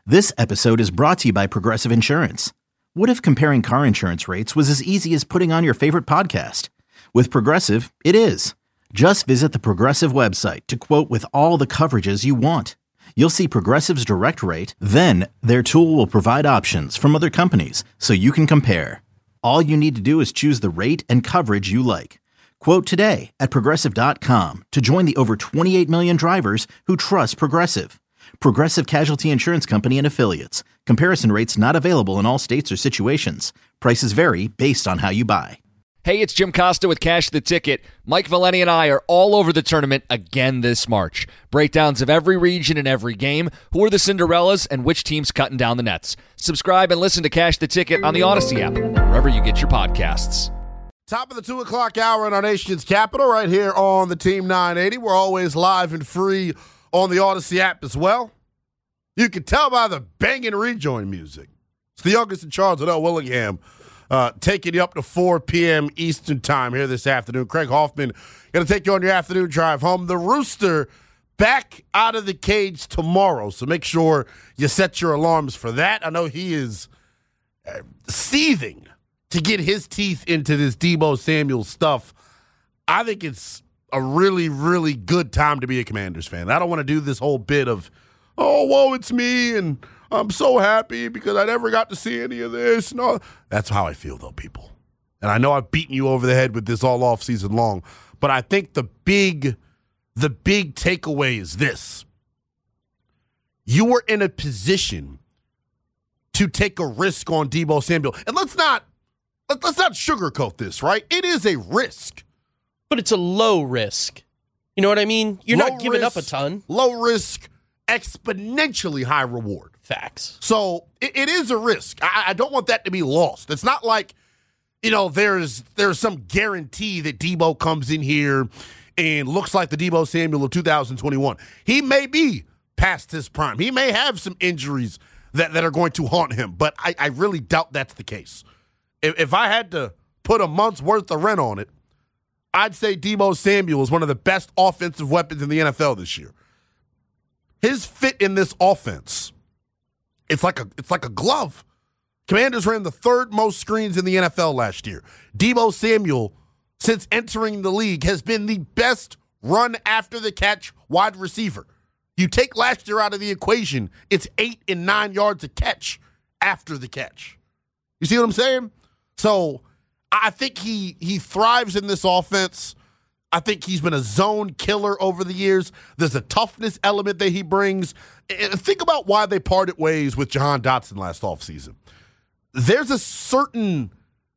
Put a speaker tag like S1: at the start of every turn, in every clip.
S1: This episode is brought to you by Progressive Insurance. What if comparing car insurance rates was as easy as putting on your favorite podcast? With Progressive, it is. Just visit the Progressive website to quote with all the coverages you want. You'll see Progressive's direct rate, then their tool will provide options from other companies so you can compare. All you need to do is choose the rate and coverage you like. Quote today at Progressive.com to join the over 28 million drivers who trust Progressive. Progressive Casualty Insurance Company and Affiliates. Comparison rates not available in all states or situations. Prices vary based on how you buy.
S2: Hey, it's Jim Costa with Cash the Ticket. Mike Valeni and I are all over the tournament again this March. Breakdowns of every region and every game, who are the Cinderellas, and which team's cutting down the nets. Subscribe and listen to Cash the Ticket on the Odyssey app, wherever you get your podcasts.
S3: Top of the 2 o'clock hour in our nation's capital, right here on the Team 980. We're always live and free on the Odyssey app as well. You can tell by the banging rejoin music. It's the youngest in Charles L. Willingham taking you up to 4 p.m. Eastern time here this afternoon. Craig Hoffman going to take you on your afternoon drive home. The Rooster back out of the cage tomorrow, so make sure you set your alarms for that. I know he is seething to get his teeth into this Deebo Samuel stuff. I think it's a really, really good time to be a Commanders fan. I don't want to do this whole bit of, oh, whoa, it's me, and I'm so happy because I never got to see any of this. No, that's how I feel, though, people. And I know I've beaten you over the head with this all off season long, but I think the big takeaway is this. You were in a position to take a risk on Deebo Samuel. And let's not sugarcoat this, right? It is a risk.
S4: But it's a low risk. You know what I mean? You're
S3: Low
S4: not giving
S3: risk,
S4: up a ton.
S3: Low risk, exponentially high reward.
S4: Facts.
S3: So it is a risk. I don't want that to be lost. It's not like, there's some guarantee that Deebo comes in here and looks like the Deebo Samuel of 2021. He may be past his prime. He may have some injuries that are going to haunt him, but I really doubt that's the case. If I had to put a month's worth of rent on it, I'd say Deebo Samuel is one of the best offensive weapons in the NFL this year. His fit in this offense, it's like a glove. Commanders ran the third most screens in the NFL last year. Deebo Samuel, since entering the league, has been the best run after the catch wide receiver. You take last year out of the equation, it's 8 and 9 yards a catch after the catch. You see what I'm saying? So I think he thrives in this offense. I think he's been a zone killer over the years. There's a toughness element that he brings. And think about why they parted ways with Jahan Dotson last offseason. There's a certain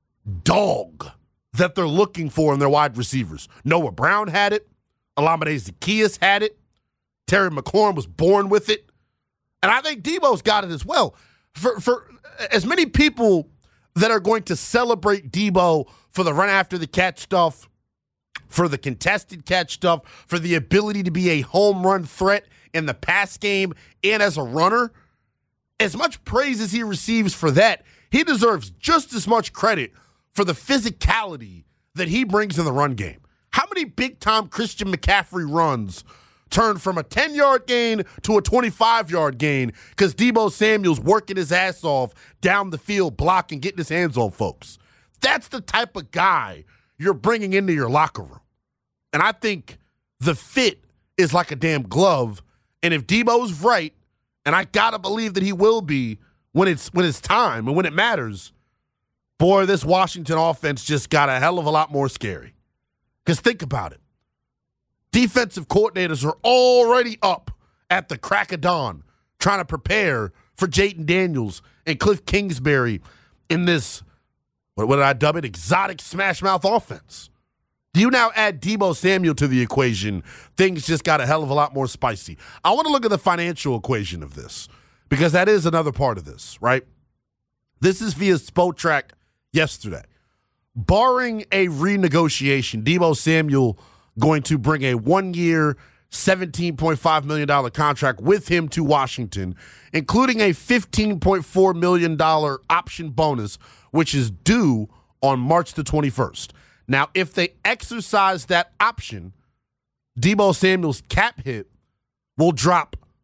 S3: dog that they're looking for in their wide receivers. Noah Brown had it. Olamide Zaccheaus had it. Terry McLaurin was born with it. And I think Deebo's got it as well. For as many people that are going to celebrate Deebo for the run after the catch stuff, for the contested catch stuff, for the ability to be a home run threat in the pass game and as a runner, as much praise as he receives for that, he deserves just as much credit for the physicality that he brings in the run game. How many big-time Christian McCaffrey runs turn from a 10-yard gain to a 25-yard gain because Deebo Samuel's working his ass off down the field, blocking, getting his hands on folks? That's the type of guy you're bringing into your locker room. And I think the fit is like a damn glove. And if Deebo's right, and I got to believe that he will be when it's time and when it matters, boy, this Washington offense just got a hell of a lot more scary. Because think about it. Defensive coordinators are already up at the crack of dawn trying to prepare for Jayden Daniels and Cliff Kingsbury in this, what did I dub it, exotic smash mouth offense. Do you now add Deebo Samuel to the equation, things just got a hell of a lot more spicy. I want to look at the financial equation of this because that is another part of this, right? This is via Spotrac yesterday. Barring a renegotiation, Deebo Samuel going to bring a 1-year, $17.5 million contract with him to Washington, including a $15.4 million option bonus, which is due on March the 21st. Now, if they exercise that option, Deebo Samuel's cap hit will drop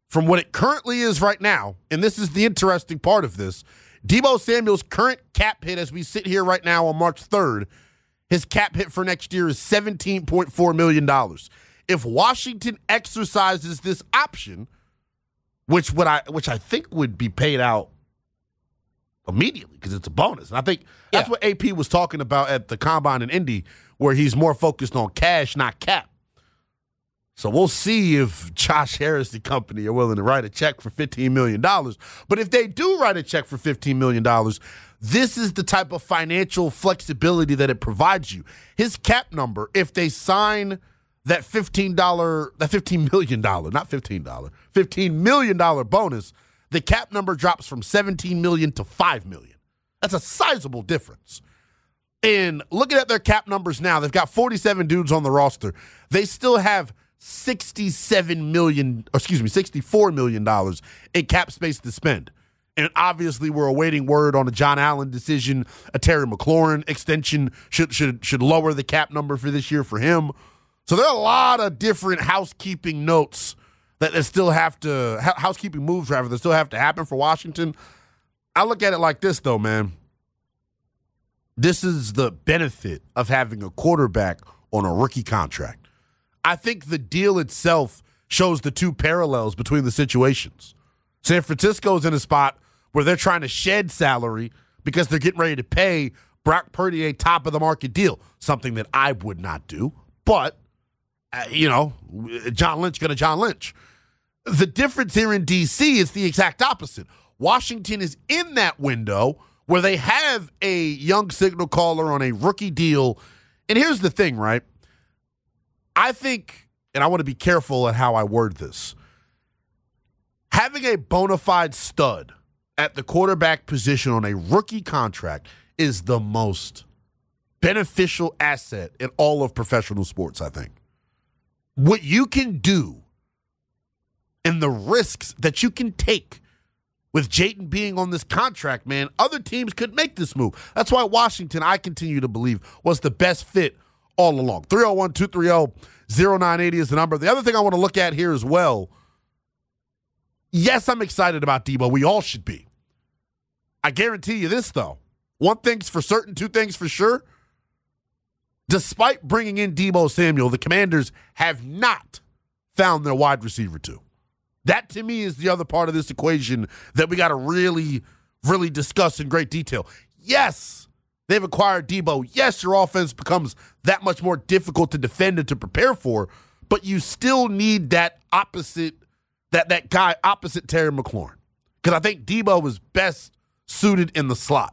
S3: from what it currently is right now, and this is the interesting part of this, Deebo Samuel's current cap hit as we sit here right now on March 3rd, his cap hit for next year is $17.4 million. If Washington exercises this option, which I think would be paid out immediately because it's a bonus. And I think that's what AP was talking about at the Combine in Indy, where he's more focused on cash, not cap. So we'll see if Josh Harris and company are willing to write a check for $15 million. But if they do write a check for $15 million, this is the type of financial flexibility that it provides you. His cap number, if they sign that $15 million bonus, the cap number drops from $17 million to $5 million. That's a sizable difference. And looking at their cap numbers now, they've got 47 dudes on the roster. They still have $64 million in cap space to spend. And obviously we're awaiting word on a John Allen decision. A Terry McLaurin extension should lower the cap number for this year for him. So there are a lot of different housekeeping notes that still have to, housekeeping moves rather, that still have to happen for Washington. I look at it like this though, man. This is the benefit of having a quarterback on a rookie contract. I think the deal itself shows the two parallels between the situations. San Francisco's in a spot where they're trying to shed salary because they're getting ready to pay Brock Purdy a top-of-the-market deal, something that I would not do. But, John Lynch going to John Lynch. The difference here in D.C. is the exact opposite. Washington is in that window where they have a young signal caller on a rookie deal. And here's the thing, right? I think, and I want to be careful at how I word this, having a bona fide stud at the quarterback position on a rookie contract is the most beneficial asset in all of professional sports, I think. What you can do and the risks that you can take with Jayden being on this contract, man, other teams could make this move. That's why Washington, I continue to believe, was the best fit all along. 301-230-0980 is the number. The other thing I want to look at here as well, yes, I'm excited about Deebo. We all should be. I guarantee you this, though. One thing's for certain, two things for sure. Despite bringing in Deebo Samuel, the Commanders have not found their wide receiver two. That, to me, is the other part of this equation that we got to really, really discuss in great detail. Yes, they've acquired Deebo. Yes, your offense becomes that much more difficult to defend and to prepare for, but you still need that opposite, that guy opposite Terry McLaurin. Because I think Deebo was best suited in the slot.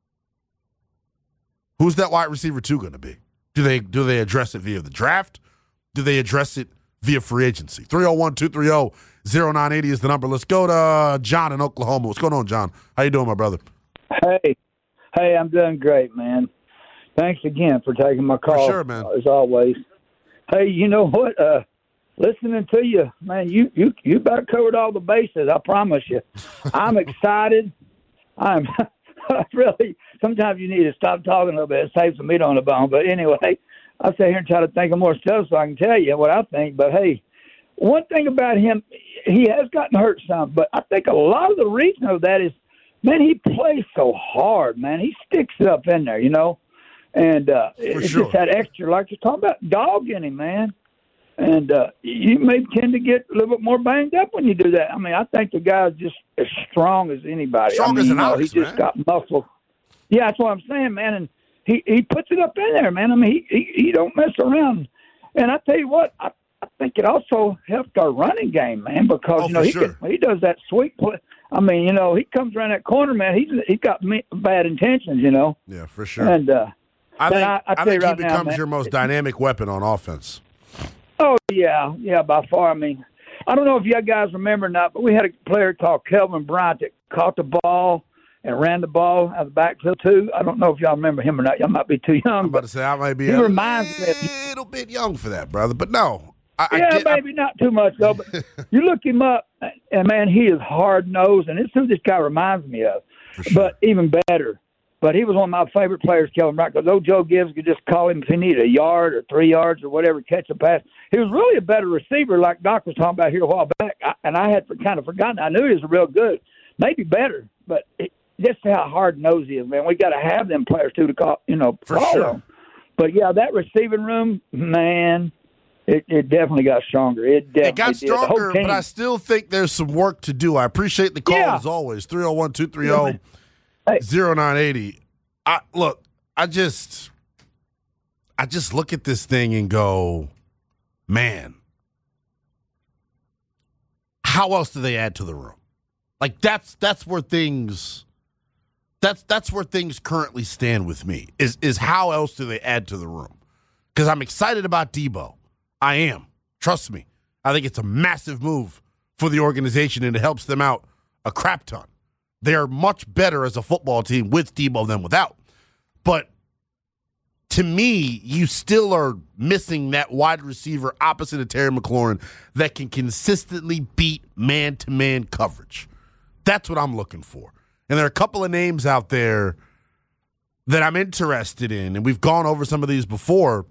S3: Who's that wide receiver two going to be? Do they address it via the draft? Do they address it via free agency? 301-230-0980 is the number. Let's go to John in Oklahoma. What's going on, John? How you doing, my brother?
S5: Hey, I'm doing great, man. Thanks again for taking my call.
S3: For sure, man.
S5: As always. Hey, you know what? Listening to you, man, you about covered all the bases. I promise you. I'm excited. I'm really. Sometimes you need to stop talking a little bit. It saves the meat on the bone. But anyway, I sit here and try to think of more stuff so I can tell you what I think. But hey, one thing about him, he has gotten hurt some. But I think a lot of the reason of that is, man, he plays so hard, man. He sticks it up in there, And it's
S3: sure.
S5: just that extra, like you're talking about, dog in him, man. And you may tend to get a little bit more banged up when you do that. I mean, I think the guy's just as strong as anybody.
S3: Strong as an ox,
S5: he just got muscle. Yeah, that's what I'm saying, man. And he puts it up in there, man. I mean, he don't mess around. And I tell you what, I think it also helped our running game, man, because he does that sweet play. I mean, he comes around that corner, man. He's got bad intentions,
S3: Yeah, for sure.
S5: And
S3: I think he becomes
S5: now,
S3: your most dynamic weapon on offense.
S5: Oh, yeah, by far. I mean, I don't know if you guys remember or not, but we had a player called Kelvin Bryant that caught the ball and ran the ball out of the backfield, too. I don't know if y'all remember him or not. Y'all might be too young.
S3: I'm about to say I might be a little bit young for that, brother, but no.
S5: Maybe not too much, though. But you look him up, and, man, he is hard-nosed, and it's who this guy reminds me of.
S3: For sure.
S5: But even better, But he was one of my favorite players, Kellen Bryant, because old Joe Gibbs could just call him if he needed a yard or 3 yards or whatever, catch a pass. He was really a better receiver, like Doc was talking about here a while back, and I had kind of forgotten. I knew he was real good, maybe better, but just how hard-nosed he is, man. We got to have them players, too, to call,
S3: For
S5: call
S3: sure.
S5: them. But, yeah, that receiving room, man, it definitely got stronger. It
S3: got stronger, but I still think there's some work to do. I appreciate the call, as always, 301-230-0980. I just look at this thing and go, man, how else do they add to the room? Like that's where things currently stand with me is how else do they add to the room? Because I'm excited about Debo. I am. Trust me. I think it's a massive move for the organization, and it helps them out a crap ton. They are much better as a football team with Debo than without. But to me, you still are missing that wide receiver opposite of Terry McLaurin that can consistently beat man-to-man coverage. That's what I'm looking for. And there are a couple of names out there that I'm interested in, and we've gone over some of these before.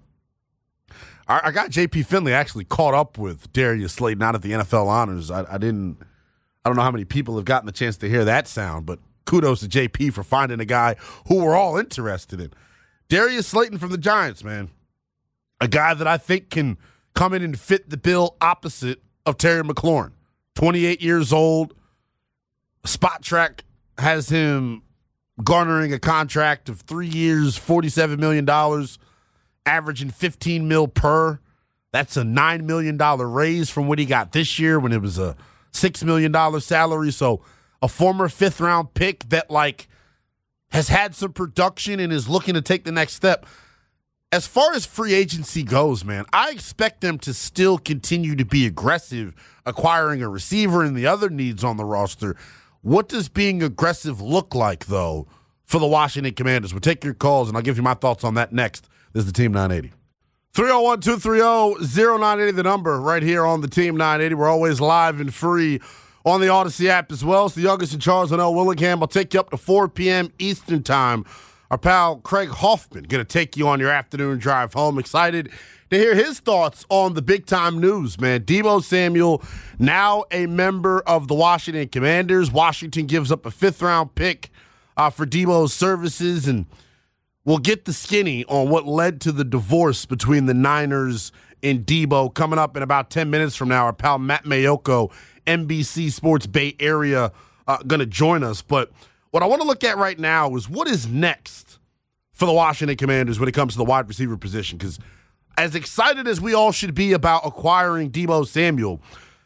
S3: I got J.P. Finley actually caught up with Darius Slayton out at the NFL Honors. I don't know how many people have gotten the chance to hear that sound, but kudos to J.P. for finding a guy who we're all interested in. Darius Slayton from the Giants, man. A guy that I think can come in and fit the bill opposite of Terry McLaurin. 28 years old. Spot Track has him garnering a contract of 3 years, $47 million, averaging $15 million per. That's a $9 million raise from what he got this year when it was a $6 million salary. So a former fifth-round pick that, has had some production and is looking to take the next step. As far as free agency goes, man, I expect them to still continue to be aggressive, acquiring a receiver and the other needs on the roster. What does being aggressive look like, though, for the Washington Commanders? We'll take your calls, and I'll give you my thoughts on that next. This is the Team 980. 301-230-0980, the number right here on the Team 980. We're always live and free on the Odyssey app as well. It's the Youngest and Charles and L. Willingham. I'll take you up to 4 p.m. Eastern time. Our pal Craig Hoffman going to take you on your afternoon drive home. Excited to hear his thoughts on the big-time news, man. Deebo Samuel, now a member of the Washington Commanders. Washington gives up a fifth-round pick for Deebo's services, and we'll get the skinny on what led to the divorce between the Niners and Deebo coming up in about 10 minutes from now. Our pal Matt Mayoko, NBC Sports Bay Area, going to join us. But what I want to look at right now is what is next for the Washington Commanders when it comes to the wide receiver position. Because as excited as we all should be about acquiring Deebo Samuel,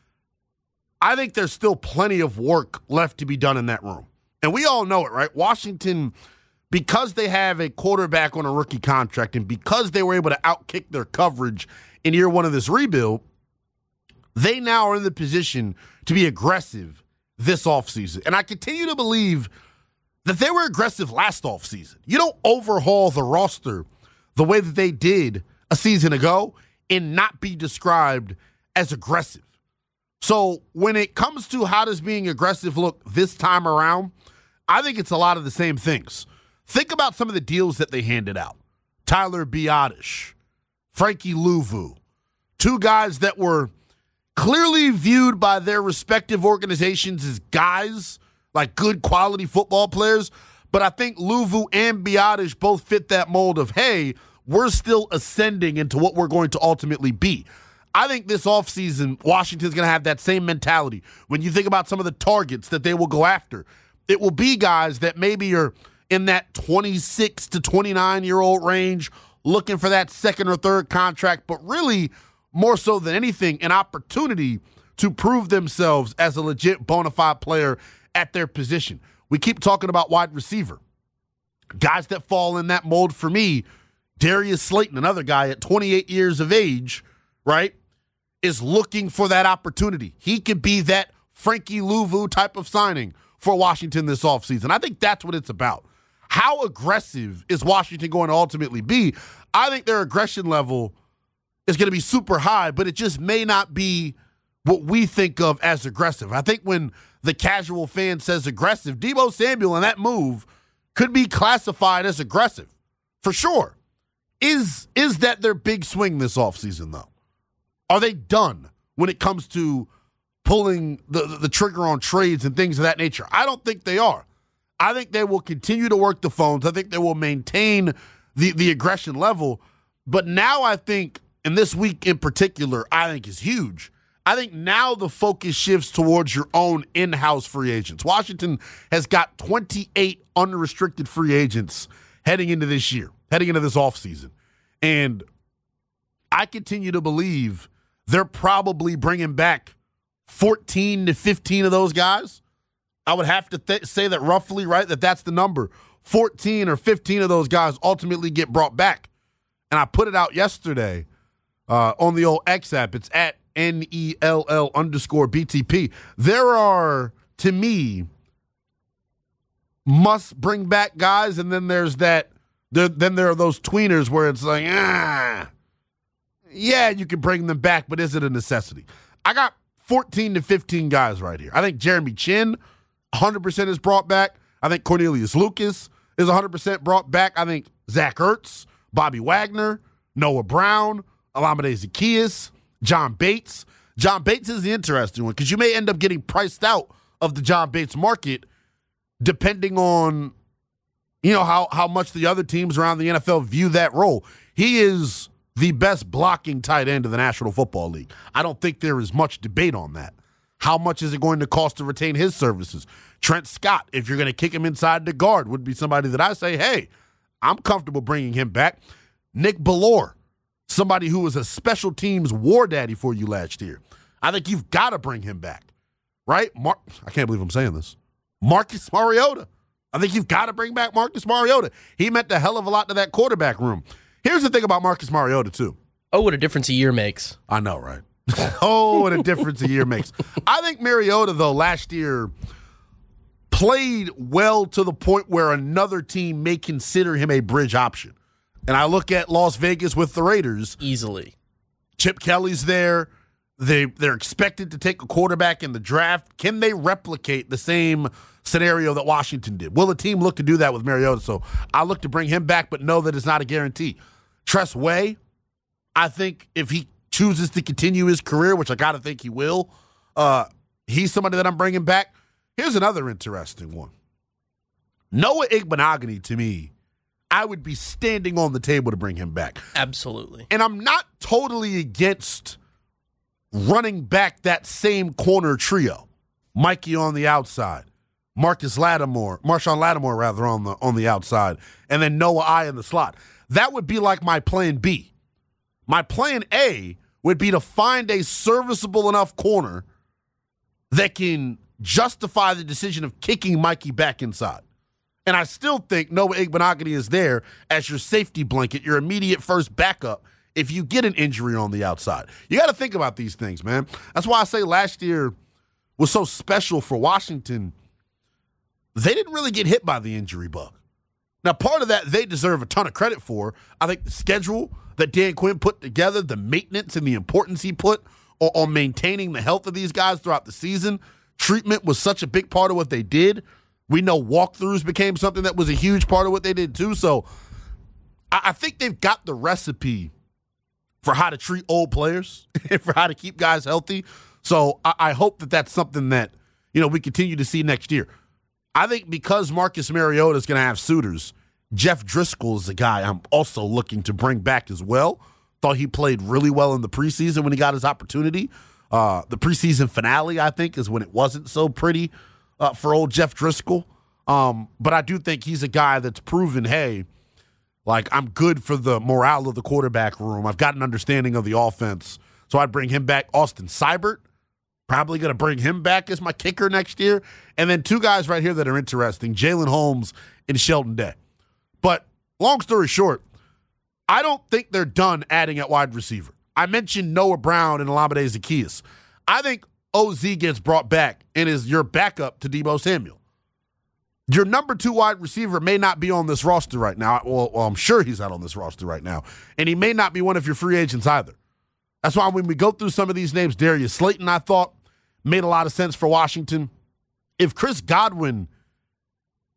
S3: I think there's still plenty of work left to be done in that room. And we all know it, right? Washington, because they have a quarterback on a rookie contract and because they were able to outkick their coverage in year one of this rebuild, they now are in the position to be aggressive this offseason. And I continue to believe that they were aggressive last offseason. You don't overhaul the roster the way that they did a season ago and not be described as aggressive. So when it comes to how does being aggressive look this time around, I think it's a lot of the same things. Think about some of the deals that they handed out. Tyler Biadasz, Frankie Louvu, two guys that were clearly viewed by their respective organizations as guys, like good quality football players. But I think Louvu and Biadasz both fit that mold of, hey, we're still ascending into what we're going to ultimately be. I think this offseason, Washington's going to have that same mentality. When you think about some of the targets that they will go after, it will be guys that maybe are in that 26 to 29-year-old range, looking for that second or third contract, but really, more so than anything, an opportunity to prove themselves as a legit bona fide player at their position. We keep talking about wide receiver. Guys that fall in that mold for me, Darius Slayton, another guy at 28 years of age, right, is looking for that opportunity. He could be that Frankie Louvu type of signing for Washington this offseason. I think that's what it's about. How aggressive is Washington going to ultimately be? I think their aggression level is going to be super high, but it just may not be what we think of as aggressive. I think when the casual fan says aggressive, Deebo Samuel and that move could be classified as aggressive, for sure. Is that their big swing this offseason, though? Are they done when it comes to pulling the trigger on trades and things of that nature? I don't think they are. I think they will continue to work the phones. I think they will maintain the aggression level. But now I think, and this week in particular, I think is huge. I think now the focus shifts towards your own in-house free agents. Washington has got 28 unrestricted free agents heading into this year, heading into this offseason. And I continue to believe they're probably bringing back 14 to 15 of those guys. I would have to say that roughly, right, that's the number. 14 or 15 of those guys ultimately get brought back. And I put it out yesterday on the old X app. It's at NELL_BTP. There are, to me, must bring back guys, and then there's that. Then there are those tweeners where it's like, yeah, you can bring them back, but is it a necessity? I got 14 to 15 guys right here. I think Jeremy Chin, 100% is brought back. I think Cornelius Lucas is 100% brought back. I think Zach Ertz, Bobby Wagner, Noah Brown, Olamide Zaccheaus, John Bates. John Bates is the interesting one because you may end up getting priced out of the John Bates market depending on, how much the other teams around the NFL view that role. He is the best blocking tight end of the National Football League. I don't think there is much debate on that. How much is it going to cost to retain his services? Trent Scott, if you're going to kick him inside the guard, would be somebody that I say, hey, I'm comfortable bringing him back. Nick Bellore, somebody who was a special teams war daddy for you last year. I think you've got to bring him back, right? I can't believe I'm saying this. Marcus Mariota. I think you've got to bring back Marcus Mariota. He meant a hell of a lot to that quarterback room. Here's the thing about Marcus Mariota, too.
S4: Oh, what a difference a year makes.
S3: I know, right? Oh, what a difference a year makes. I think Mariota, though, last year played well to the point where another team may consider him a bridge option. And I look at Las Vegas with the Raiders.
S4: Easily.
S3: Chip Kelly's there. They're expected to take a quarterback in the draft. Can they replicate the same scenario that Washington did? Will a team look to do that with Mariota? So I look to bring him back, but know that it's not a guarantee. Tress Way, I think if he chooses to continue his career, which I got to think he will, he's somebody that I'm bringing back. Here's another interesting one. Noah Igbenogany, to me, I would be standing on the table to bring him back.
S4: Absolutely.
S3: And I'm not totally against running back that same corner trio. Mikey on the outside, Marshawn Lattimore on the outside, and then Noah I in the slot. That would be like my plan B. My plan A would be to find a serviceable enough corner that can justify the decision of kicking Mikey back inside. And I still think Noah Igbenogany is there as your safety blanket, your immediate first backup if you get an injury on the outside. You got to think about these things, man. That's why I say last year was so special for Washington. They didn't really get hit by the injury bug. Now, part of that they deserve a ton of credit for. I think the schedule that Dan Quinn put together, the maintenance and the importance he put on maintaining the health of these guys throughout the season, treatment was such a big part of what they did. We know walkthroughs became something that was a huge part of what they did too. So I think they've got the recipe for how to treat old players and for how to keep guys healthy. So I hope that that's something that, we continue to see next year. I think because Marcus Mariota is going to have suitors, Jeff Driscoll is a guy I'm also looking to bring back as well. Thought he played really well in the preseason when he got his opportunity. The preseason finale, I think, is when it wasn't so pretty for old Jeff Driscoll. But I do think he's a guy that's proven, hey, like I'm good for the morale of the quarterback room. I've got an understanding of the offense. So I'd bring him back. Austin Seibert, probably going to bring him back as my kicker next year. And then two guys right here that are interesting, Jalen Holmes and Sheldon Day. But long story short, I don't think they're done adding at wide receiver. I mentioned Noah Brown and Olamide Zaccheaus. I think OZ gets brought back and is your backup to Deebo Samuel. Your number 2 wide receiver may not be on this roster right now. Well, I'm sure he's not on this roster right now. And he may not be one of your free agents either. That's why when we go through some of these names, Darius Slayton, I thought, made a lot of sense for Washington. If Chris Godwin,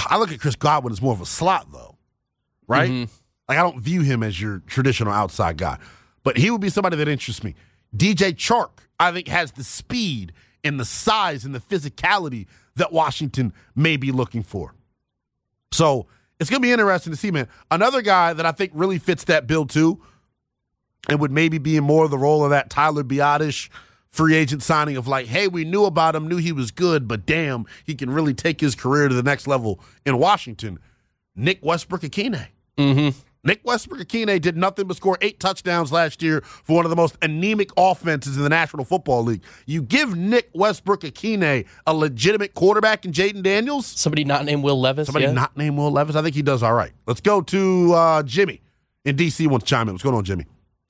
S3: I look at Chris Godwin as more of a slot, though, right?
S4: Mm-hmm.
S3: Like, I don't view him as your traditional outside guy. But he would be somebody that interests me. DJ Chark, I think, has the speed and the size and the physicality that Washington may be looking for. So it's going to be interesting to see, man. Another guy that I think really fits that bill, too, and would maybe be in more of the role of that Tyler Biadasz free agent signing of like, hey, we knew about him, knew he was good, but damn, he can really take his career to the next level in Washington. Nick Westbrook-Ikhine.
S4: Mm-hmm.
S3: Nick Westbrook-Ikhine did nothing but score 8 touchdowns last year for one of the most anemic offenses in the National Football League. You give Nick Westbrook-Ikhine a legitimate quarterback in Jaden Daniels.
S4: Somebody not named Will Levis.
S3: Not named Will Levis. I think he does all right. Let's go to Jimmy in D.C. wants to chime in. What's going on, Jimmy?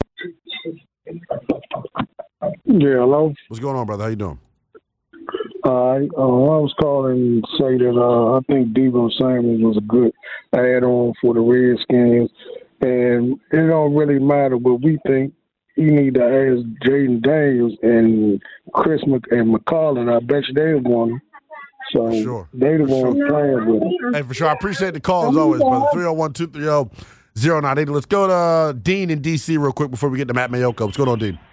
S6: Yeah, hello.
S3: What's going on, brother? How you doing?
S6: I was calling to say that I think Deebo Samuel was a good add-on for the Redskins, and it don't really matter what we think. You need to ask Jaden Daniels and Chris and McCollin. I bet you they won. So
S3: sure.
S6: They the ones playing with him.
S3: Hey, for sure. I appreciate the call as always, brother. 301-230-0980. Let's go to Dean in D.C. real quick before we get to Matt Mayoko. What's going on, Dean?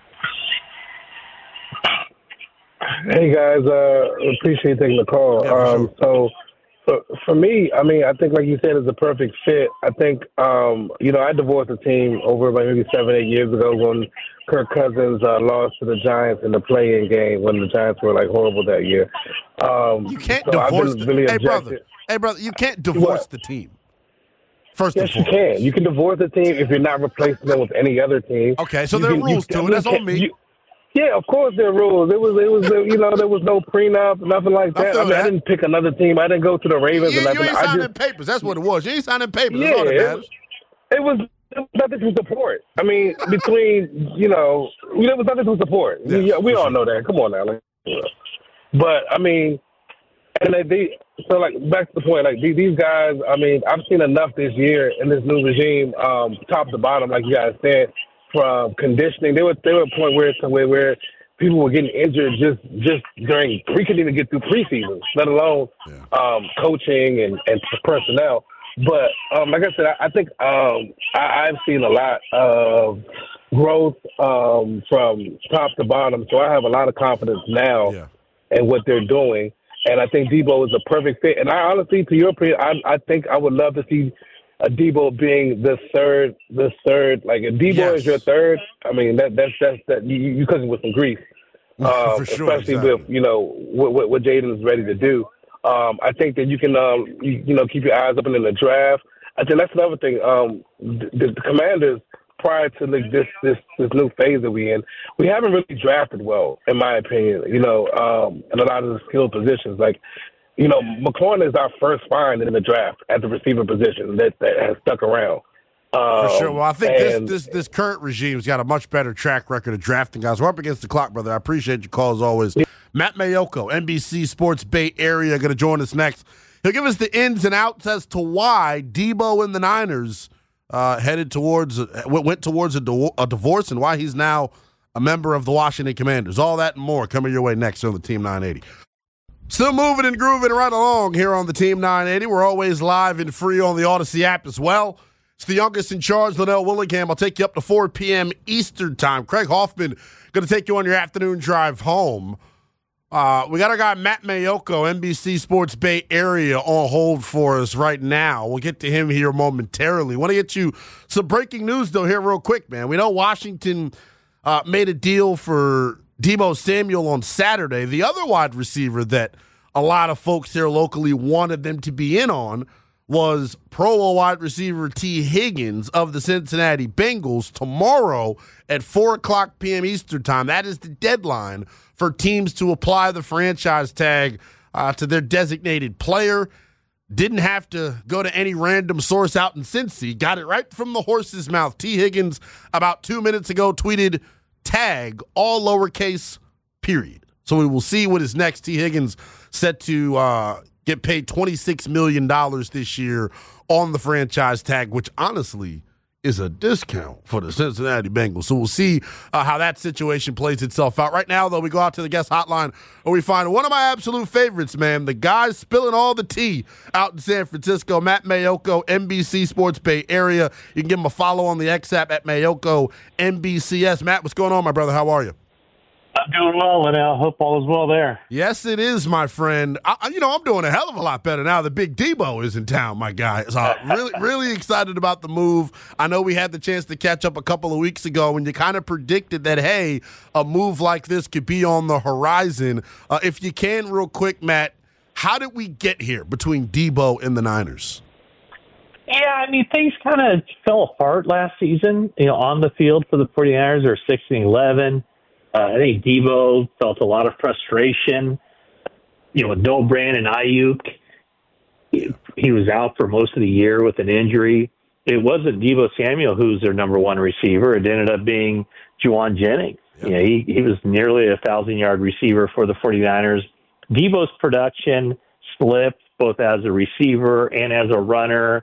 S7: Hey guys, appreciate you taking the call.
S3: Yeah,
S7: So for me, I mean, I think like you said, it's a perfect fit. I think, I divorced a team over like maybe 7-8 years ago when Kirk Cousins lost to the Giants in the play-in game when the Giants were like horrible that year.
S3: You can't divorce Hey, brother, you can't divorce the team. Yes,
S7: you can. You can divorce the team if you're not replacing them with any other team.
S3: Okay, so there are rules to it. That's on me.
S7: Yeah, of course there are rules. It was there was no prenup, nothing like that. I didn't pick another team. I didn't go to the Ravens or nothing.
S3: You ain't signing papers. That's what it was. You ain't signing papers.
S7: Yeah,
S3: that's all that matters.
S7: It was nothing to support. I mean, there was nothing to support. Yeah, we all know that. Come on now. But, I mean, and so, like, back to the point, like, these guys, I mean, I've seen enough this year in this new regime, top to bottom, like you guys said, from conditioning. They were at a point where people were getting injured just during – we couldn't even get through preseason, let alone coaching and personnel. But like I said, I think I've seen a lot of growth from top to bottom, so I have a lot of confidence now in what they're doing. And I think Deebo is a perfect fit. And I honestly, to your point, I think I would love to see Deebo being the third. Like if Deebo is your third, I mean that's you cooking with some grease,
S3: for sure,
S7: especially with what Jaden is ready to do. I think that you can keep your eyes open in the draft. I think that's another thing. The Commanders, prior to like this new phase that we're in, we haven't really drafted well, in my opinion. In a lot of the skilled positions, like McLaurin is our first find in the draft at the receiver position that has stuck around.
S3: For sure. Well, I think this current regime's got a much better track record of drafting guys. We're up against the clock, brother. I appreciate your call as always. Matt Mayoko, NBC Sports Bay Area, going to join us next. He'll give us the ins and outs as to why Deebo and the Niners went towards a divorce and why he's now a member of the Washington Commanders. All that and more coming your way next on the Team 980. Still moving and grooving right along here on the Team 980. We're always live and free on the Odyssey app as well. It's the youngest in charge, Linnell Willingham. I'll take you up to 4 p.m. Eastern time. Craig Hoffman going to take you on your afternoon drive home. We got our guy Matt Mayoko, NBC Sports Bay Area, on hold for us right now. We'll get to him here momentarily. Want to get you some breaking news, though, here real quick, man. We know Washington made a deal for Deebo Samuel on Saturday. The other wide receiver that a lot of folks here locally wanted them to be in on was Pro Bowl wide receiver T. Higgins of the Cincinnati Bengals. Tomorrow at 4 o'clock p.m. Eastern time, that is the deadline for teams to apply the franchise tag to their designated player. Didn't have to go to any random source out in Cincy. Got it right from the horse's mouth. T. Higgins, about 2 minutes ago, tweeted, tag, all lowercase, period. So we will see what is next. T. Higgins set to get paid $26 million this year on the franchise tag, which honestly is a discount for the Cincinnati Bengals. So we'll see how that situation plays itself out. Right now, though, we go out to the guest hotline where we find one of my absolute favorites, man, the guy spilling all the tea out in San Francisco, Matt Maiocco, NBC Sports Bay Area. You can give him a follow on the X app at Maiocco NBCS. Matt, what's going on, my brother? How are you?
S8: I'm doing well, and I hope all is well there.
S3: Yes, it is, my friend. I'm doing a hell of a lot better now that Big Debo is in town, my guy. So I'm really excited about the move. I know we had the chance to catch up a couple of weeks ago when you kind of predicted that, hey, a move like this could be on the horizon. If you can, real quick, Matt, how did we get here between Debo and the Niners?
S8: Yeah, I mean, things kind of fell apart last season, on the field for the 49ers. They were 16-11. I think Debo felt a lot of frustration, with no Brandon Ayuk. He was out for most of the year with an injury. It wasn't Deebo Samuel who's their number one receiver. It ended up being Juwan Jennings. Yep. He was nearly a 1,000-yard receiver for the 49ers. Deebo's production slipped both as a receiver and as a runner.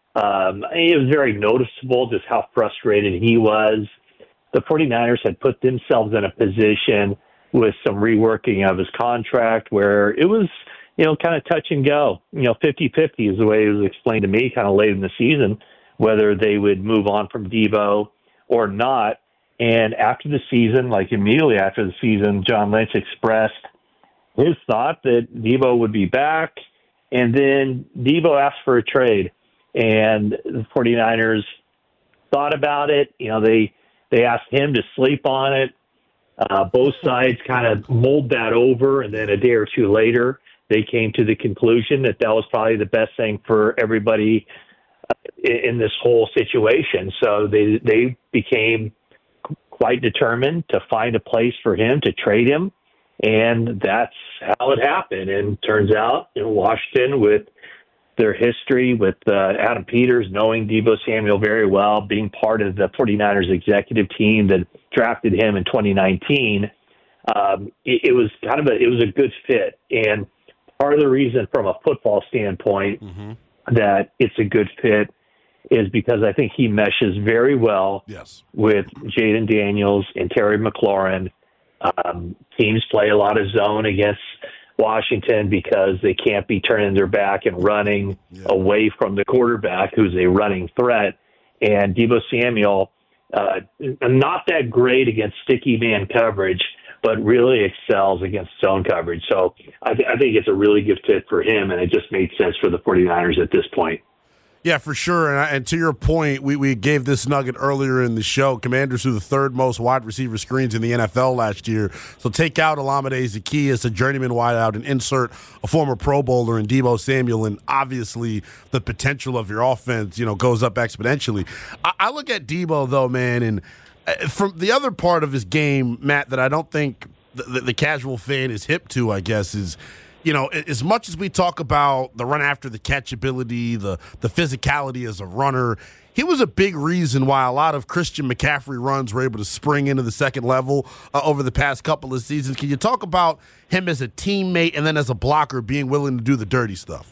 S8: It was very noticeable just how frustrated he was. The 49ers had put themselves in a position with some reworking of his contract where it was, kind of touch and go. 50-50 is the way it was explained to me kind of late in the season, whether they would move on from Debo or not. And after the season, like immediately after the season, John Lynch expressed his thought that Debo would be back. And then Debo asked for a trade. And the 49ers thought about it. They asked him to sleep on it. Both sides kind of mulled that over, and then a day or two later, they came to the conclusion that was probably the best thing for everybody in this whole situation. So they became quite determined to find a place for him, to trade him, and that's how it happened. And turns out, Washington, with their history with Adam Peters, knowing Deebo Samuel very well, being part of the 49ers executive team that drafted him in 2019, it was a good fit. And part of the reason from a football standpoint that it's a good fit is because I think he meshes very well with Jaden Daniels and Terry McLaurin. Teams play a lot of zone against Washington because they can't be turning their back and running away from the quarterback who's a running threat. And Deebo Samuel, not that great against sticky man coverage, but really excels against zone coverage. So I think it's a really good fit for him, and it just made sense for the 49ers at this point.
S3: Yeah, for sure. And to your point, we gave this nugget earlier in the show. Commanders threw the third most wide receiver screens in the NFL last year. So take out Olamide Zaccheaus, a journeyman wideout, and insert a former Pro Bowler in Deebo Samuel, and obviously the potential of your offense, goes up exponentially. I look at Deebo, though, man, and from the other part of his game, Matt, that I don't think the casual fan is hip to, I guess, is – as much as we talk about the run after the catch ability, the physicality as a runner, he was a big reason why a lot of Christian McCaffrey runs were able to spring into the second level over the past couple of seasons. Can you talk about him as a teammate and then as a blocker being willing to do the dirty stuff?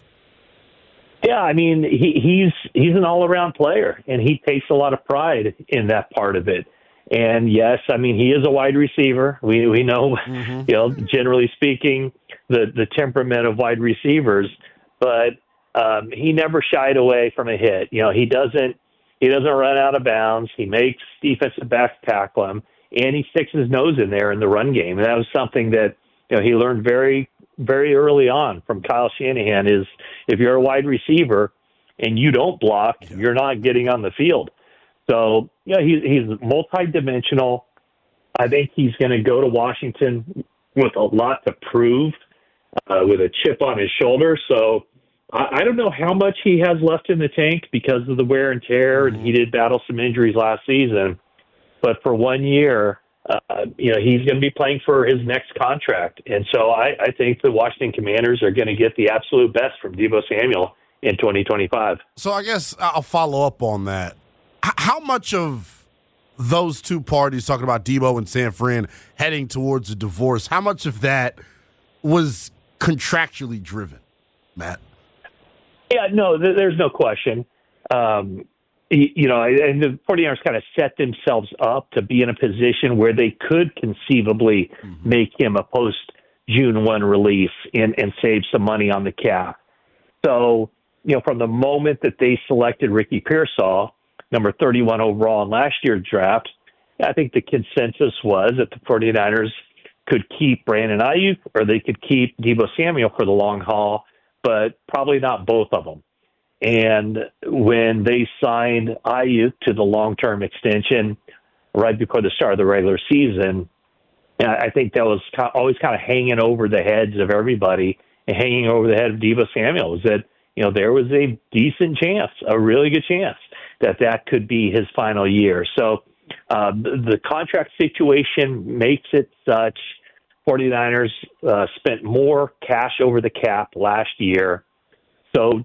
S8: Yeah, I mean, he's an all-around player, and he takes a lot of pride in that part of it. And yes, I mean, he is a wide receiver. We know, generally speaking, the temperament of wide receivers, but he never shied away from a hit. He doesn't run out of bounds. He makes defensive backs tackle him, and he sticks his nose in there in the run game. And that was something that he learned very, very early on from Kyle Shanahan. Is if you're a wide receiver and you don't block, you're not getting on the field. So, he's multidimensional. I think he's going to go to Washington with a lot to prove, with a chip on his shoulder. So I don't know how much he has left in the tank because of the wear and tear, and he did battle some injuries last season. But for 1 year, he's going to be playing for his next contract. And so I think the Washington Commanders are going to get the absolute best from Deebo Samuel in 2025.
S3: So I guess I'll follow up on that. How much of those two parties, talking about Debo and San Fran, heading towards a divorce, how much of that was contractually driven, Matt?
S8: Yeah, no, there's no question. And the 49ers kind of set themselves up to be in a position where they could conceivably make him a post-June 1 release and save some money on the cap. So, from the moment that they selected Ricky Pearsall, number 31 overall in last year's draft, I think the consensus was that the 49ers could keep Brandon Ayuk or they could keep Deebo Samuel for the long haul, but probably not both of them. And when they signed Ayuk to the long-term extension right before the start of the regular season, I think that was always kind of hanging over the heads of everybody and hanging over the head of Deebo Samuel was that, there was a decent chance, a really good chance that could be his final year. So the contract situation makes it such. 49ers spent more cash over the cap last year. So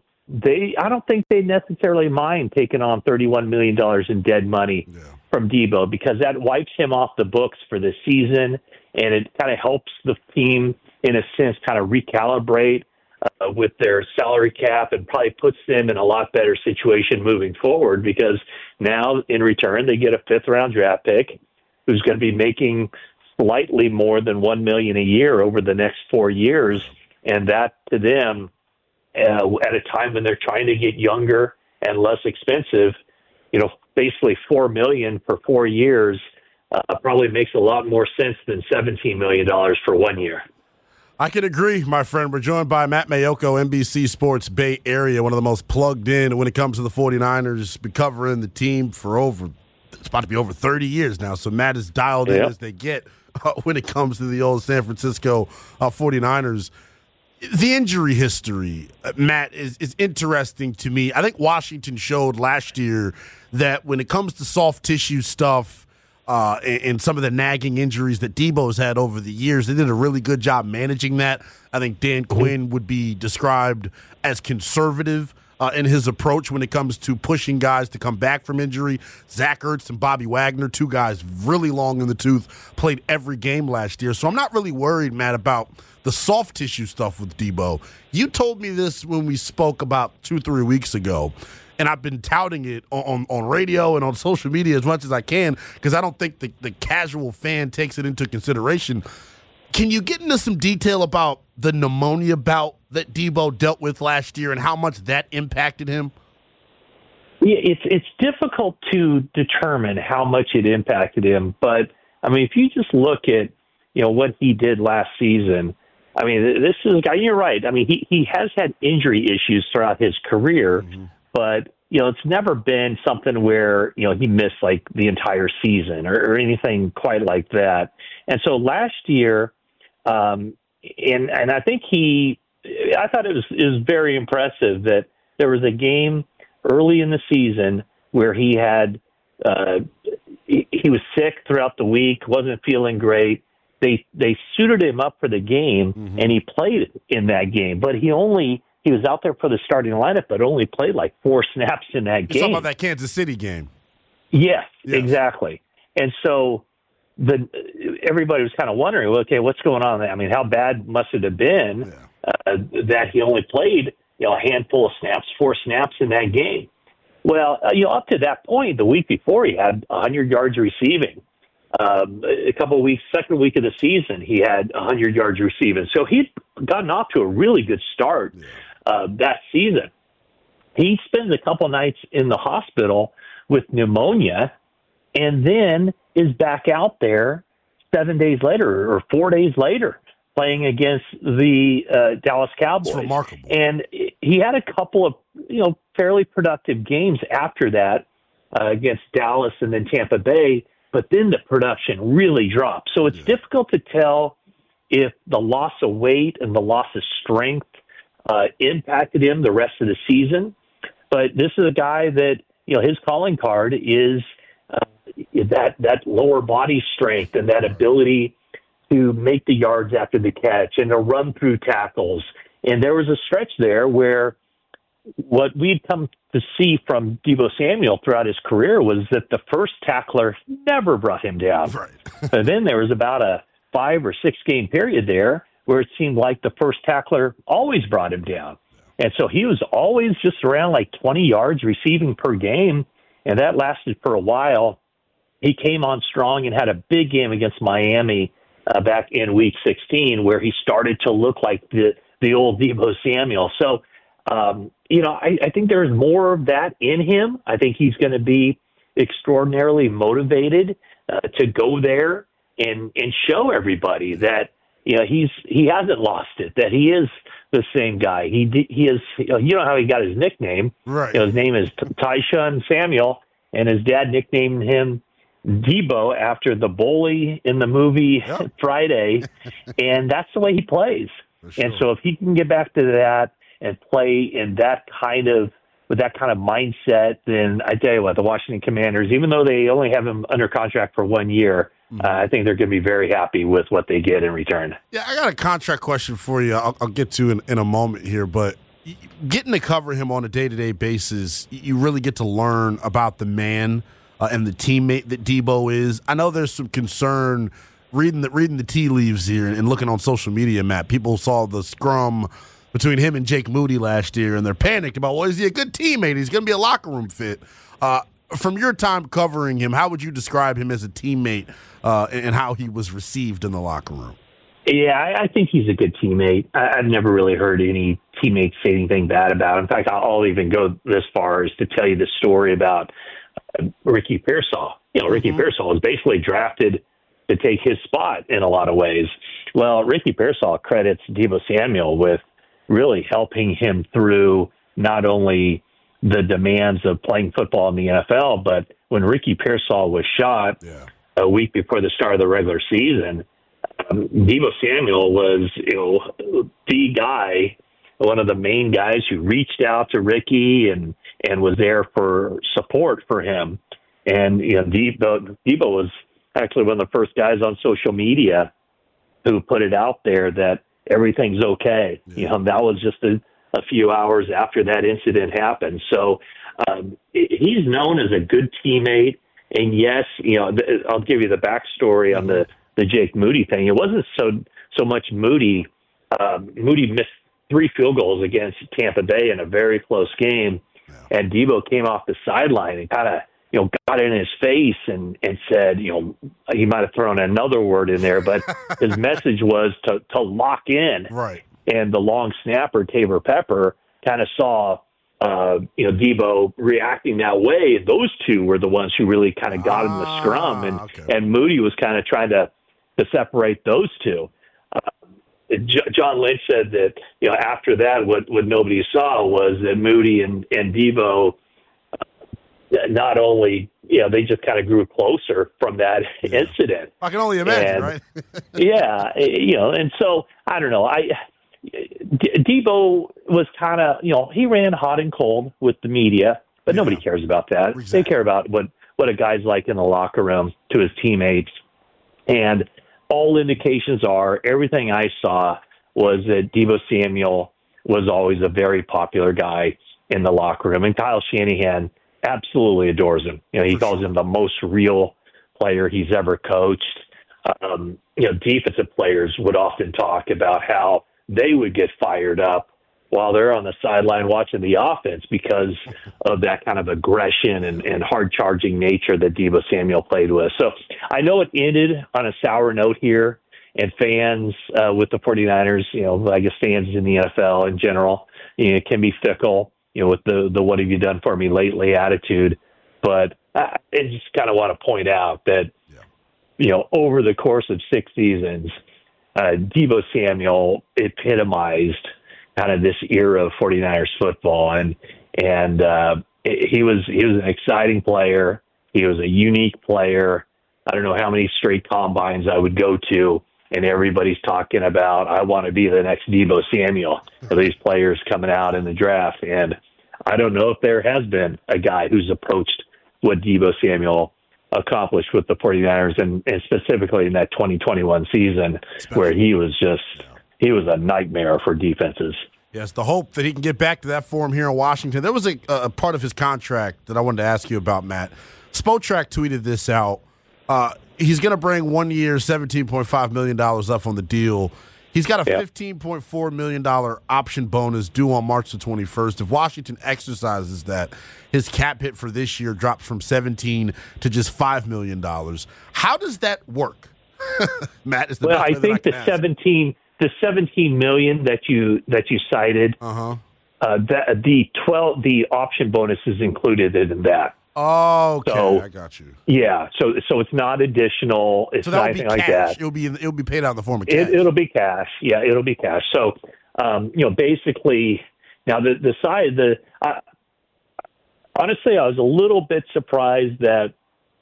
S8: I don't think they necessarily mind taking on $31 million in dead money from Deebo because that wipes him off the books for the season, and it kind of helps the team, in a sense, kind of recalibrate with their salary cap and probably puts them in a lot better situation moving forward because now, in return, they get a fifth-round draft pick who's going to be making slightly more than $1 million a year over the next 4 years, and that to them, at a time when they're trying to get younger and less expensive, basically $4 million for 4 years probably makes a lot more sense than $17 million for 1 year.
S3: I can agree, my friend. We're joined by Matt Mayoko, NBC Sports Bay Area, one of the most plugged in when it comes to the 49ers, been covering the team for it's about to be over 30 years now. So Matt is dialed in as they get when it comes to the old San Francisco 49ers. The injury history, Matt, is interesting to me. I think Washington showed last year that when it comes to soft tissue stuff and some of the nagging injuries that Deebo's had over the years, they did a really good job managing that. I think Dan Quinn would be described as conservative in his approach when it comes to pushing guys to come back from injury. Zach Ertz and Bobby Wagner, two guys really long in the tooth, played every game last year. So I'm not really worried, Matt, about the soft tissue stuff with Deebo. You told me this when we spoke about 2-3 weeks ago, and I've been touting it on radio and on social media as much as I can because I don't think the casual fan takes it into consideration. Can you get into some detail about the pneumonia bout that Deebo dealt with last year and how much that impacted him?
S8: Yeah, it's difficult to determine how much it impacted him, but I mean, if you just look at what he did last season, I mean, this is a guy. You're right. I mean, he has had injury issues throughout his career, but it's never been something where he missed like the entire season or anything quite like that. And so last year, and I think I thought it was very impressive that there was a game early in the season where he had he was sick throughout the week, wasn't feeling great. They suited him up for the game, and he played in that game. But he was out there for the starting lineup, but only played like 4 snaps in that game.
S3: You're talking about that Kansas City game.
S8: Yes, exactly. And so everybody was kind of wondering, okay, what's going on? I mean, how bad must it have been that he only played a handful of snaps, 4 snaps in that game? Well, up to that point, the week before, he had 100 yards receiving. A couple of weeks, second week of the season, he had 100 yards receiving. So he'd gotten off to a really good start that season. He spends a couple nights in the hospital with pneumonia and then is back out there 7 days later or 4 days later playing against the Dallas Cowboys.
S3: It's remarkable.
S8: And he had a couple of fairly productive games after that against Dallas and then Tampa Bay. But then the production really dropped. So it's difficult to tell if the loss of weight and the loss of strength impacted him the rest of the season. But this is a guy that, his calling card is that lower body strength and that ability to make the yards after the catch and to run through tackles. And there was a stretch there where what we'd come to see from Deebo Samuel throughout his career was that the first tackler never brought him down.
S3: Right.
S8: And then there was about a 5 or 6 game period there where it seemed like the first tackler always brought him down. And so he was always just around like 20 yards receiving per game. and that lasted for a while. He came on strong and had a big game against Miami back in Week 16, where he started to look like the old Deebo Samuel. So, I think there's more of that in him. I think he's going to be extraordinarily motivated to go there and show everybody that he hasn't lost it, that he is the same guy. He is. You know how he got his nickname,
S3: right?
S8: His name is Tyshawn Samuel, and his dad nicknamed him Deebo after the bully in the movie Friday, and that's the way he plays. Sure. And so if he can get back to that and play in that with that kind of mindset, then I tell you what, the Washington Commanders, even though they only have him under contract for 1 year, I think they're going to be very happy with what they get in return.
S3: Yeah, I got a contract question for you. I'll get to in a moment here, but getting to cover him on a day-to-day basis, you really get to learn about the man and the teammate that Deebo is. I know there's some concern reading the tea leaves here and looking on social media, Matt. People saw the scrum between him and Jake Moody last year, and they're panicked about, well, is he a good teammate? He's going to be a locker room fit. From your time covering him, how would you describe him as a teammate and how he was received in the locker room?
S8: Yeah, I think he's a good teammate. I've never really heard any teammates say anything bad about him. In fact, I'll even go this far as to tell you the story about Ricky Pearsall. Ricky Pearsall was basically drafted to take his spot in a lot of ways. Well, Ricky Pearsall credits Deebo Samuel with really helping him through not only the demands of playing football in the NFL, but when Ricky Pearsall was shot a week before the start of the regular season, Deebo Samuel was, the guy, one of the main guys who reached out to Ricky and was there for support for him. And, Deebo was actually one of the first guys on social media who put it out there that everything's okay. That was just a few hours after that incident happened. So he's known as a good teammate. And yes, I'll give you the backstory on the Jake Moody thing. It wasn't so much Moody. Moody missed 3 field goals against Tampa Bay in a very close game. And Deebo came off the sideline and kind of, got in his face and said, he might have thrown another word in there, but his message was to lock in.
S3: Right.
S8: And the long snapper, Tabor Pepper, kind of saw, Deebo reacting that way. Those two were the ones who really kind of got in the scrum. And Moody was kind of trying to separate those two. John Lynch said that, after that, what nobody saw was that Moody and Deebo not only, they just kind of grew closer from that incident.
S3: I can only imagine, right?
S8: And so, I don't know. Deebo was kind of, he ran hot and cold with the media, but nobody cares about that. Exactly. They care about what a guy's like in the locker room to his teammates. And all indications are, everything I saw was that Deebo Samuel was always a very popular guy in the locker room. And Kyle Shanahan absolutely adores him. He calls him the most real player he's ever coached. Defensive players would often talk about how they would get fired up while they're on the sideline watching the offense because of that kind of aggression and hard-charging nature that Deebo Samuel played with. So I know it ended on a sour note here, and fans with the 49ers, I guess fans in the NFL in general, it can be fickle, with the what have you done for me lately attitude. But I just kind of want to point out that, over the course of 6 seasons, Deebo Samuel epitomized kind of this era of 49ers football. And he was an exciting player. He was a unique player. I don't know how many straight combines I would go to, and everybody's talking about, I want to be the next Deebo Samuel for these players coming out in the draft. And I don't know if there has been a guy who's approached what Deebo Samuel accomplished with the 49ers and specifically in that 2021 season where he was a nightmare for defenses.
S3: Yes, the hope that he can get back to that form here in Washington. There was a part of his contract that I wanted to ask you about, Matt. Spotrac tweeted this out. He's going to bring 1 year, $17.5 million up on the deal. He's got a $15.4 million option bonus due on March the 21st. If Washington exercises that, his cap hit for this year drops from $17 to just $5 million. How does that work? Matt, is the
S8: well,
S3: best
S8: I
S3: way
S8: think
S3: that I can
S8: the $17 million that you cited, the option bonus is included in that.
S3: Oh, okay,
S8: so,
S3: I got you.
S8: Yeah, so it's not additional. It's not anything like that.
S3: It'll be paid out in the form of cash.
S8: It'll be cash. Yeah, it'll be cash. So, basically, now the side honestly, I was a little bit surprised that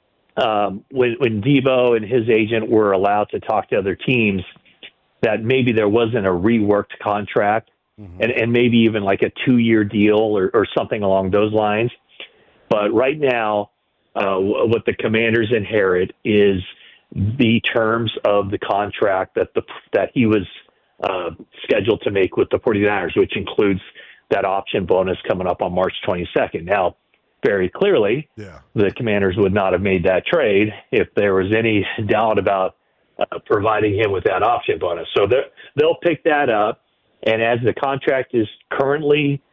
S8: when Debo and his agent were allowed to talk to other teams, that maybe there wasn't a reworked contract, and maybe even like a 2-year deal or something along those lines. But right now, what the Commanders inherit is the terms of the contract that he was scheduled to make with the 49ers, which includes that option bonus coming up on March 22nd. Now, very clearly, the Commanders would not have made that trade if there was any doubt about providing him with that option bonus. So they'll pick that up, and as the contract is currently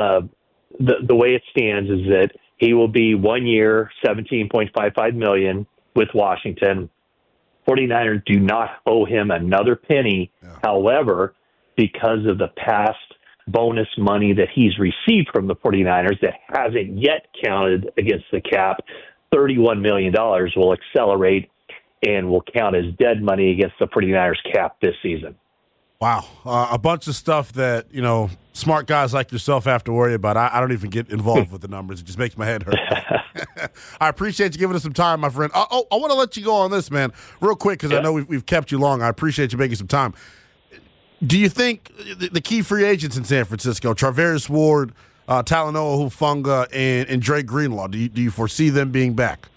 S8: the way it stands is that he will be 1 year, $17.55 million with Washington. 49ers do not owe him another penny. However, because of the past bonus money that he's received from the 49ers that hasn't yet counted against the cap, $31 million will accelerate and will count as dead money against the 49ers cap this season.
S3: Wow. A bunch of stuff that, smart guys like yourself have to worry about. I don't even get involved with the numbers. It just makes my head hurt. I appreciate you giving us some time, my friend. I want to let you go on this, man, real quick, because I know we've kept you long. I appreciate you making some time. Do you think the key free agents in San Francisco, Charvarius Ward, Talanoa Hufanga, and Dre Greenlaw, do you foresee them being back?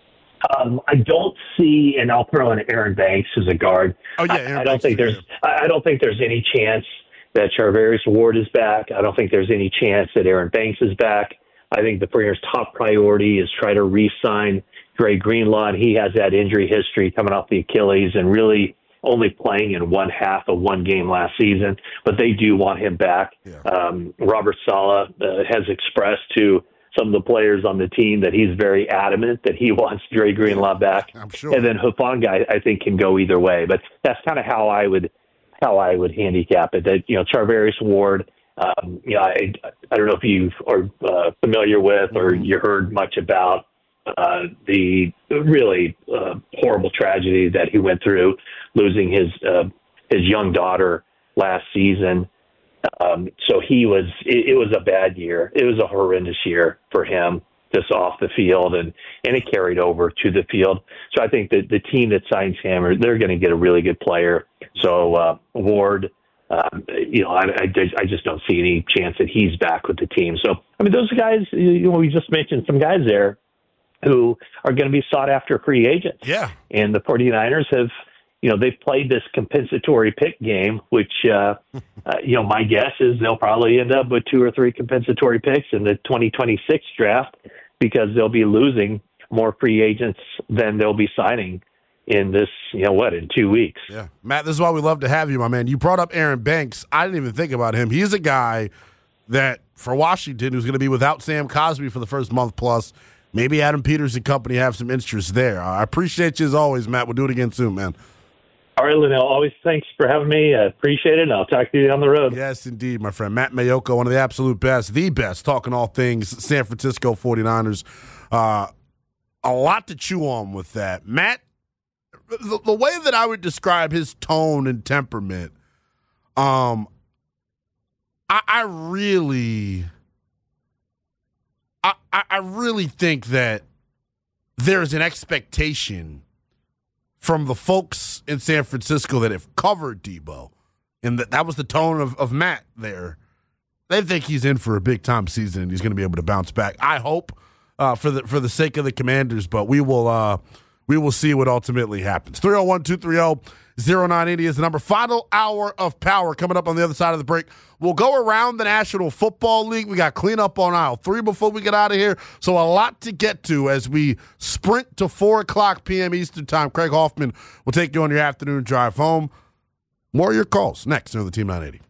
S8: I don't see, and I'll throw in Aaron Banks as a guard.
S3: Oh yeah,
S8: I don't think there's any chance that Charvarius Ward is back. I don't think there's any chance that Aaron Banks is back. I think the 49ers' top priority is try to re-sign Dre Greenlaw, and he has that injury history coming off the Achilles and really only playing in one half of one game last season. But they do want him back. Yeah. Robert Saleh has expressed to some of the players on the team that he's very adamant that he wants Dre Greenlaw back.
S3: I'm sure.
S8: And then Hufanga, I think, can go either way. But that's kind of how I would handicap it. That Charvarius Ward. I don't know if you are familiar with or you heard much about the really horrible tragedy that he went through, losing his young daughter last season. So it was a bad year. It was a horrendous year for him, just off the field, and it carried over to the field. So I think that the team that signs him, they're going to get a really good player. So Ward, I just don't see any chance that he's back with the team. So, I mean, those guys, we just mentioned some guys there who are going to be sought after free agents.
S3: Yeah.
S8: And the 49ers have, they've played this compensatory pick game, which, my guess is they'll probably end up with 2 or 3 compensatory picks in the 2026 draft because they'll be losing more free agents than they'll be signing in this, in 2 weeks.
S3: Yeah. Matt, this is why we love to have you, my man. You brought up Aaron Banks. I didn't even think about him. He's a guy that, for Washington, who's going to be without Sam Cosmi for the first month plus. Maybe Adam Peters and company have some interest there. I appreciate you as always, Matt. We'll do it again soon, man.
S8: All right, Linnell, always thanks for having me. I appreciate it, and I'll talk to you on the road.
S3: Yes, indeed, my friend. Matt Maiocco, one of the absolute best, the best, talking all things San Francisco 49ers. A lot to chew on with that. Matt, the way that I would describe his tone and temperament, I really think that there's an expectation from the folks in San Francisco that have covered Debo, and that was the tone of Matt there. They think he's in for a big-time season and he's going to be able to bounce back. I hope for the sake of the Commanders, but we will see what ultimately happens. 301-230-0980 is the number. Final hour of power coming up on the other side of the break. We'll go around the National Football League. We got cleanup on aisle 3 before we get out of here. So a lot to get to as we sprint to 4 o'clock p.m. Eastern time. Craig Hoffman will take you on your afternoon drive home. More of your calls next on the Team 980.